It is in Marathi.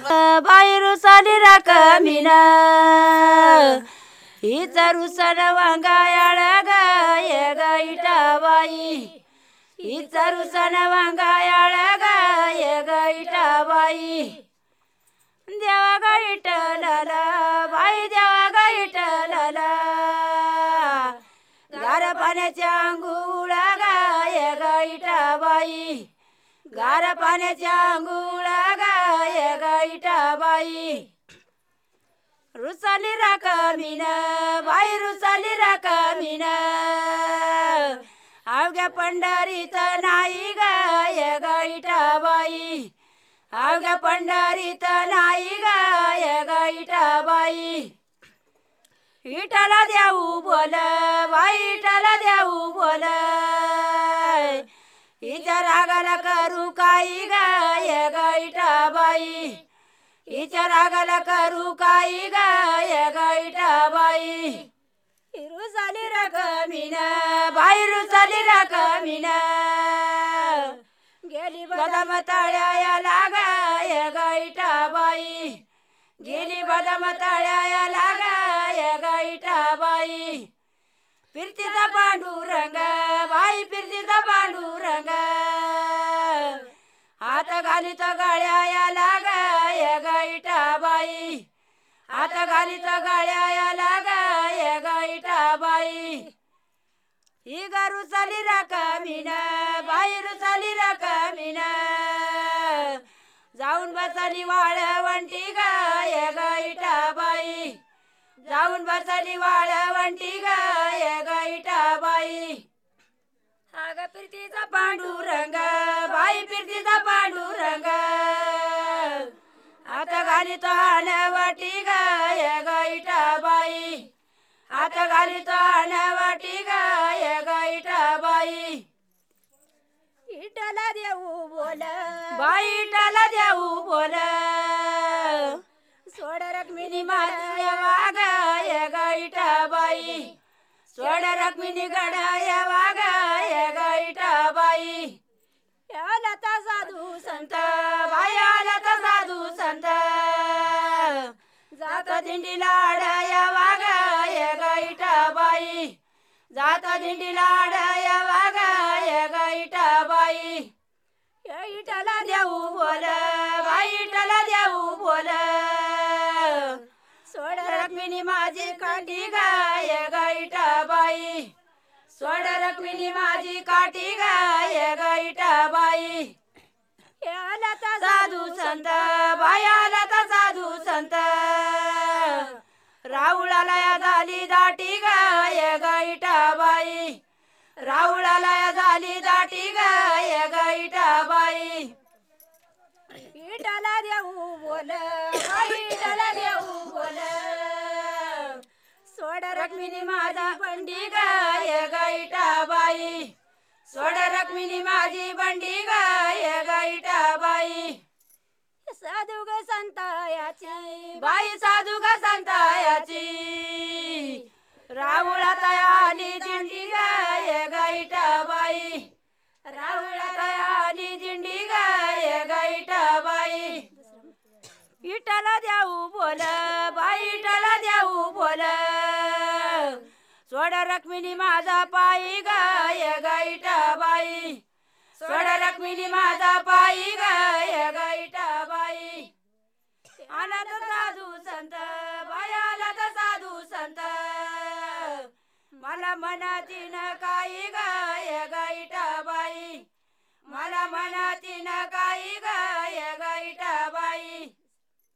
बाहेर साली राखमीन हिचा रुसन वांगायाळ गाय गाईटा बाई हिचा रुसन वांगायाळ गाय गाईटा बाई देवा गाईटला बाई देवा गाईटला गार पाण्याच्या अंघोळ गाय गाईटा बाई गार पाण्याच्या अंघोळ गाय गाईटा बाई रुसाली राखमीन बाई रुसाली राखमीन अवघ्या पंढरीत नाही गाय गाईटा बाई अवघ्या पंढरीत नाही गाय गाईटा बाई विठाला देऊ बोल बाई विठाला देऊ बोल हिच्या रागाला करू काही गाय गाईटा बाई हिच्या रागाला करू काही गाय गाईटा बाई रुसाली राखमीन बाई रुसाली राखमीन गेली बदाम तळ्याला गाय गाईटा बाई गेली बदाम तळ्याला गाय गाईटा बाई फिरतीचा पांडुरंग बाई फिरतीचा पांडुरंग हात घालीत गळ्याला गाय गाईटा बाई हात घालीत गळ्याला गाय गाईटा बाई ही गारू चाली राखमीन बाई रुसाली राखमीन जाऊन बसली वाळवंटी गाय गाईटा बाई जाऊन बसली वाळवंटी गाय गाईटा बाई अग फिरतीचा पांडुरंग बाई फिरतीचा पांडुरंग आता घाली तो आणवटी गाय गाईटा बाई आता घाली तो आणवटी गाय गाईटा बाई इटाला देऊ बोल बाई इटाला देऊ बोल सोड रखमिनी माझ्या वागाय गाईटा बाई सोड रखमिनी गडाय वागाय गाईटा बाई आला ता साधू संत बाई आला ता साधू संत जात दिंडीला आडाया वागाय गाईटा बाई जात दिंडीला आडाया वागाय गाईटा बाई इटाला देऊ बोल बाई इटाला देऊ बोल सोड रखमिनी माझी काठी गाय गाईटा बाई सोड रखमिनी माझी काठी गाय गाईटा बाई आला ता साधू संत बाई आला ता साधू संत राहुळाला झाली दाटी गाय गाईटा बाई राहुळाला झाली दाटी गाय गाईटा बाई इटाला देऊ बोल बाई इटाला देऊ बोल सोड रखमिनी माझी बंडी गाय गाईटा बाई सोड रखमिनी माझी बंडी गाय गाईटा बाई साधू ग संतायाची बाई साधू ग संतायाची राहुळात आली दिंडी गाय गाईटा बाई राहुळात आली दिंडी गाय गाईटा बाई इटाला देऊ बोल बाई इटाला देऊ बोल सोड रखमिनी माझा पायी गाय गाईटा बाई सोड रखमिनी माझा पायी गाय गाईटा बाई आला तर साधू संत बाई आला तर साधू संत मला मनातीन काही गाय गाईटा बाई मला मना